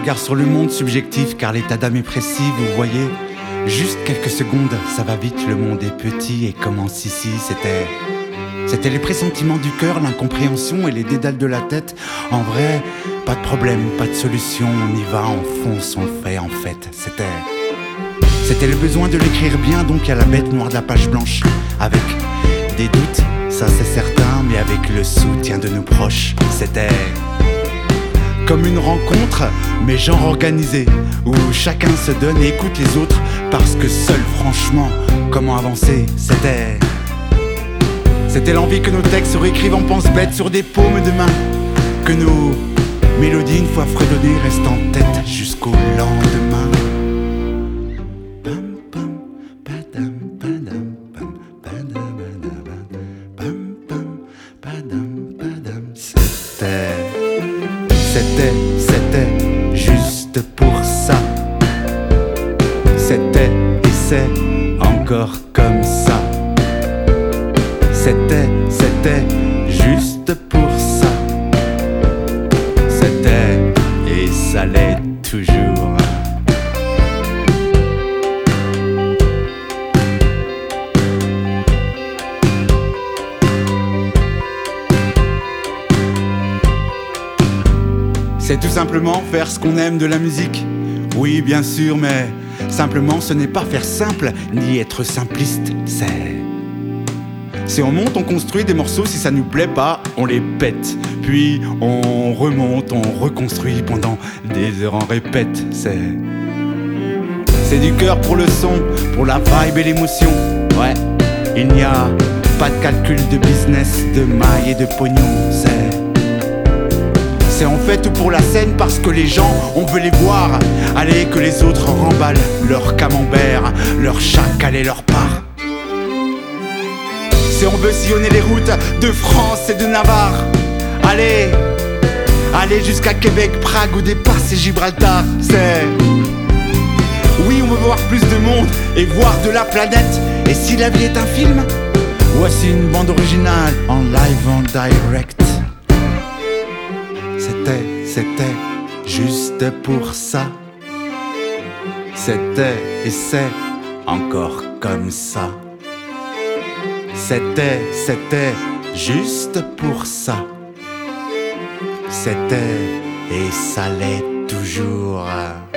regard sur le monde subjectif, car l'état d'âme est précis, vous voyez. Juste quelques secondes, ça va vite, le monde est petit et commence ici. C'était les pressentiments du cœur, l'incompréhension et les dédales de la tête. En vrai, pas de problème, pas de solution, on y va, on fonce, on le fait en fait. C'était le besoin de l'écrire bien, donc à la bête noire de la page blanche. Avec des doutes, ça c'est certain, mais avec le soutien de nos proches. C'était comme une rencontre, mais genre organisée, où chacun se donne et écoute les autres, parce que seul, franchement, comment avancer, C'était l'envie que nos textes se réécrivent en pense-bête sur des paumes de main, que nos mélodies, une fois fredonnées, restent en tête jusqu'au lendemain. C'était juste pour ça. C'était et c'est encore comme ça. C'était juste pour ça. C'était et ça l'est toujours. C'est tout simplement faire ce qu'on aime de la musique. Oui, bien sûr, mais simplement ce n'est pas faire simple, ni être simpliste, Si on monte, on construit des morceaux, si ça nous plaît pas, on les pète. Puis on remonte, on reconstruit pendant des heures en répète, C'est du cœur pour le son, pour la vibe et l'émotion. Ouais, il n'y a pas de calcul de business, de maille et de pognon, C'est en fait tout pour la scène parce que les gens, on veut les voir. Allez, que les autres remballent leur camembert, leur chacal et leur part. C'est on veut sillonner les routes de France et de Navarre. Allez jusqu'à Québec, Prague ou dépasser Gibraltar. Oui, on veut voir plus de monde et voir de la planète. Et si la vie est un film, voici une bande originale en live, en direct. C'était juste pour ça. C'était et c'est encore comme ça. C'était juste pour ça. C'était et ça l'est toujours.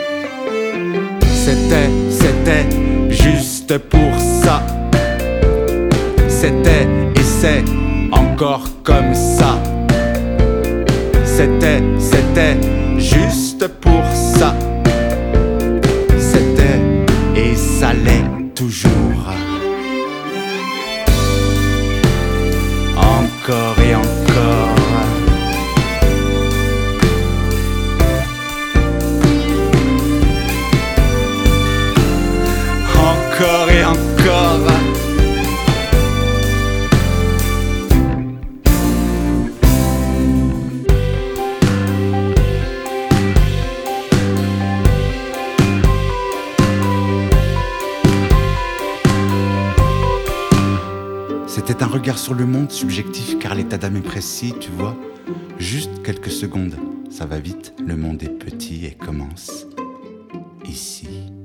C'était juste pour ça. C'était et c'est encore comme ça. C'était juste pour ça. C'était et ça l'est toujours. Encore et encore. Encore et encore. C'était un regard sur le monde subjectif, car l'état d'âme est précis, tu vois. Juste quelques secondes, ça va vite, le monde est petit et commence ici.